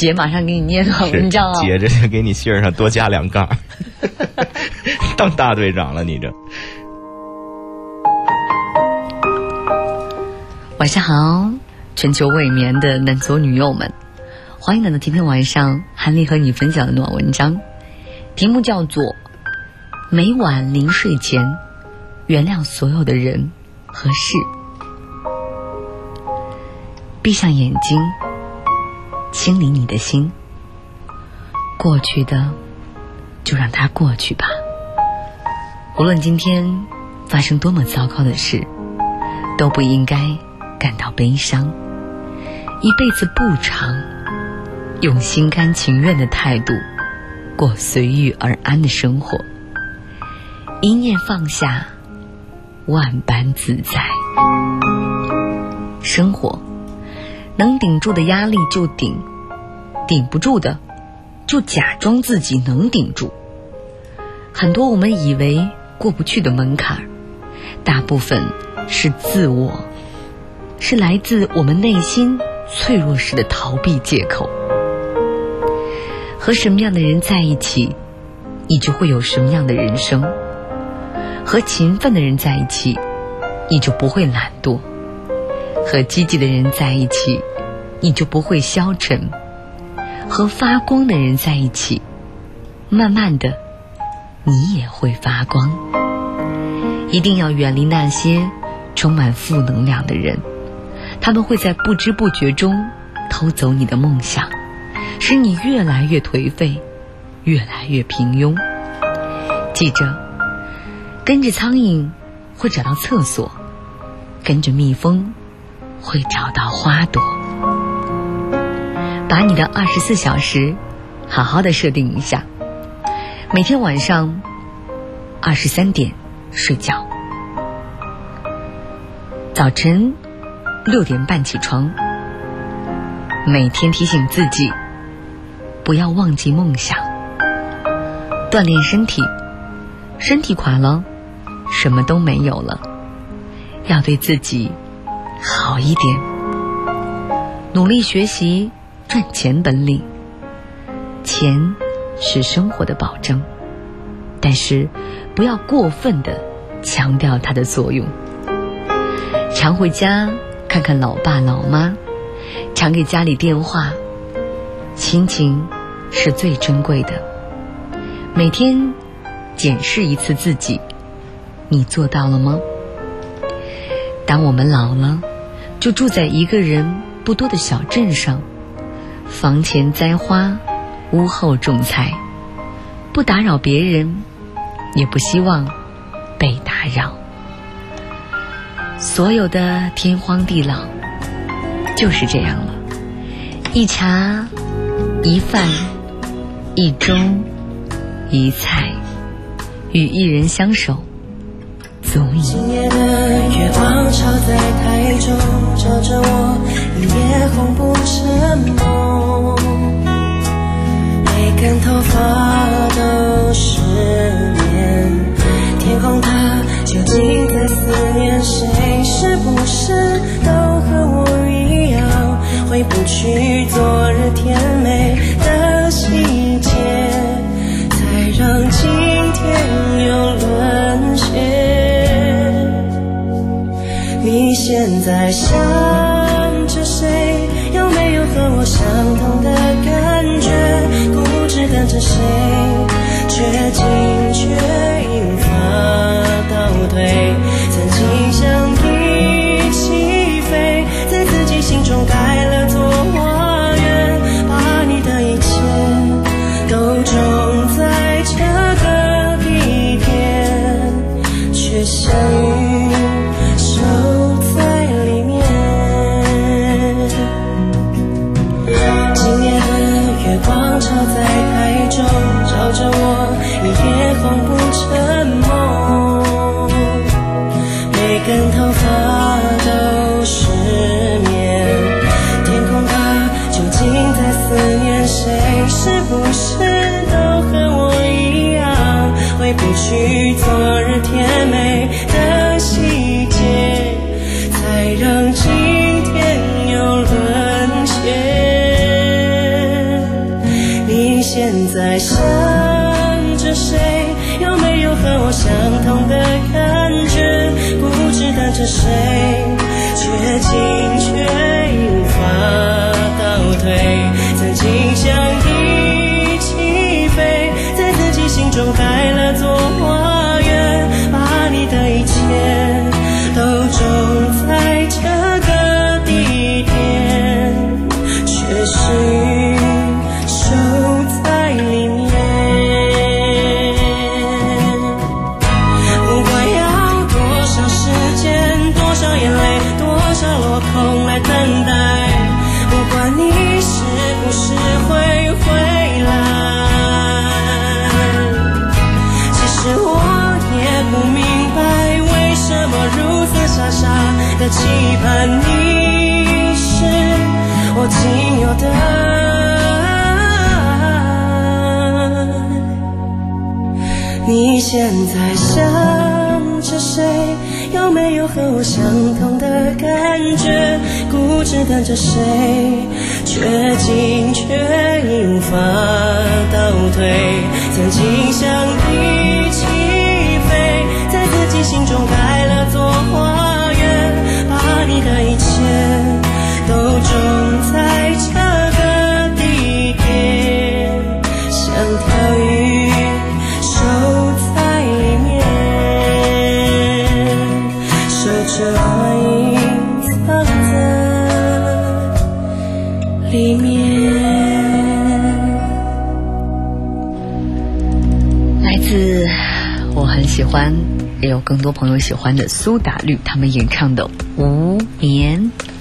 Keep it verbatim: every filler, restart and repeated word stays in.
姐马上给你念段文章啊， 接着就给你信儿上多加两杠，当大队长了你这。 晚上好，全球未眠的男左女右们，欢迎来到今天晚上韩丽和你分享的暖文章，题目叫做每晚临睡前原谅所有的人和事。闭上眼睛，清理你的心，过去的就让它过去吧。无论今天发生多么糟糕的事，都不应该感到悲伤。一辈子不长，用心甘情愿的态度过随遇而安的生活，一念放下，万般自在。生活能顶住的压力就顶，顶不住的就假装自己能顶住。很多我们以为过不去的门槛，大部分是自我，是来自我们内心脆弱时的逃避借口。和什么样的人在一起，你就会有什么样的人生。和勤奋的人在一起，你就不会懒惰；和积极的人在一起，你就不会消沉；和发光的人在一起，慢慢的你也会发光。一定要远离那些充满负能量的人，他们会在不知不觉中偷走你的梦想，使你越来越颓废，越来越平庸。记着，跟着苍蝇会找到厕所，跟着蜜蜂会找到花朵。把你的二十四小时好好的设定一下，每天晚上二十三点睡觉，早晨六点半起床，每天提醒自己不要忘记梦想。锻炼身体，身体垮了什么都没有了，要对自己好一点。努力学习赚钱本领，钱是生活的保证，但是不要过分的强调它的作用。常回家看看老爸老妈，常给家里电话，亲情是最珍贵的。每天检视一次自己，你做到了吗？当我们老了，就住在一个人不多的小镇上，房前栽花，屋后种菜，不打扰别人，也不希望被打扰。所有的天荒地老就是这样了，一茶一饭一粥一菜，与一人相守足矣。 今夜的月光照在台中，照着我一夜红不成梦，每根头发都失眠，天空它究竟在思念谁？是不是都和我一样，回不去昨日甜美的细节，才让今天有沦陷。你现在想着谁？有没有和我相同的感觉？固执跟着谁，却进却无法倒退。曾经想一起飞，在自己心中盖了座花园，把你的一切都种在这个地点，却相遇守在里面。今夜的月光照在台中，照着我一夜红不成梦，每根头发都失眠，天空它究竟在思念谁？是不是都和我一样，回不去昨日甜美的细节，才让今天有沦陷。 现在想着谁？有没有和我相同的感觉？固执等着谁？却进却无法倒退。曾经想一起飞，在自己心中盖了座花园，把你的一切都种在这个地点，却是守在里面。不管要多少时间，多少眼泪，多少落空来等待，不管你是不是会回来。其实我也不明白，为什么如此傻傻的期盼你是我仅有的。你现在想着谁？有没有和我相同的感觉？固执等着谁？却进却无法倒退。曾经想一起飞，在自己心中盖了座花园，把你的一切都种在这个地点，像条鱼守在里面，守着爱隐藏在里面。 来自我很喜欢也有更多朋友喜欢的苏打绿他们演唱的《无眠》。